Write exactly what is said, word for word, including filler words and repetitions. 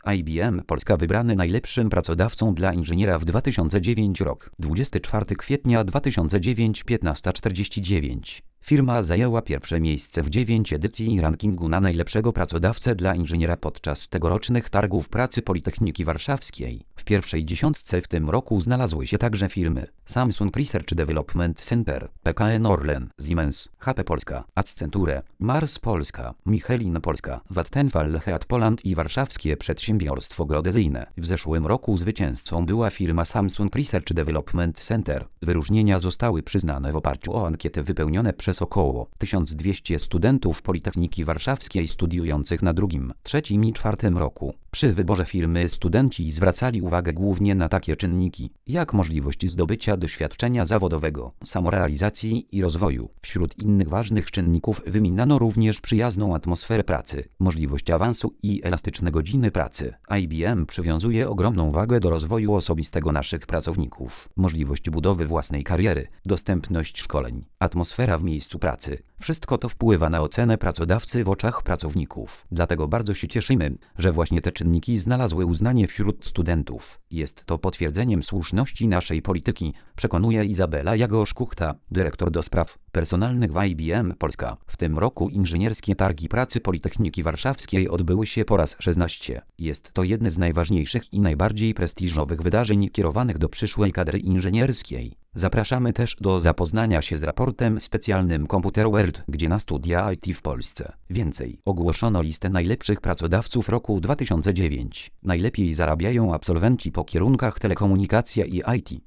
I B M Polska wybrany najlepszym pracodawcą dla inżyniera w dwa tysiące dziewiąty rok. dwudziestego czwartego kwietnia dwa tysiące dziewiątego, piętnasta czterdzieści dziewięć. Firma zajęła pierwsze miejsce w dziewięć edycji rankingu na najlepszego pracodawcę dla inżyniera podczas tegorocznych targów pracy Politechniki Warszawskiej. W pierwszej dziesiątce w tym roku znalazły się także firmy Samsung Research Development Center, P K N Orlen, Siemens, H P Polska, Accenture, Mars Polska, Michelin Polska, Vattenfall Heat Poland i Warszawskie Przedsiębiorstwo Geodezyjne. W zeszłym roku zwycięzcą była firma Samsung Research Development Center. Wyróżnienia zostały przyznane w oparciu o ankiety wypełnione przez około tysiąc dwieście studentów Politechniki Warszawskiej studiujących na drugim, trzecim i czwartym roku. Przy wyborze firmy studenci zwracali uwagę głównie na takie czynniki, jak możliwość zdobycia doświadczenia zawodowego, samorealizacji i rozwoju. Wśród innych ważnych czynników wymieniano również przyjazną atmosferę pracy, możliwość awansu i elastyczne godziny pracy. I B M przywiązuje ogromną wagę do rozwoju osobistego naszych pracowników, możliwość budowy własnej kariery, dostępność szkoleń, atmosfera w miejscu pracy. Wszystko to wpływa na ocenę pracodawcy w oczach pracowników. Dlatego bardzo się cieszymy, że właśnie te czynniki znalazły uznanie wśród studentów. Jest to potwierdzeniem słuszności naszej polityki, przekonuje Izabela Jagosz-Kuchta, dyrektor do spraw personalnych w I B M Polska. W tym roku inżynierskie targi pracy Politechniki Warszawskiej odbyły się po raz szesnasty. Jest to jedne z najważniejszych i najbardziej prestiżowych wydarzeń kierowanych do przyszłej kadry inżynierskiej. Zapraszamy też do zapoznania się z raportem specjalnym Computer World, gdzie na studia I T w Polsce. Więcej. Ogłoszono listę najlepszych pracodawców roku dwa tysiące dziewiąty. Najlepiej zarabiają absolwenci po kierunkach telekomunikacja i I T.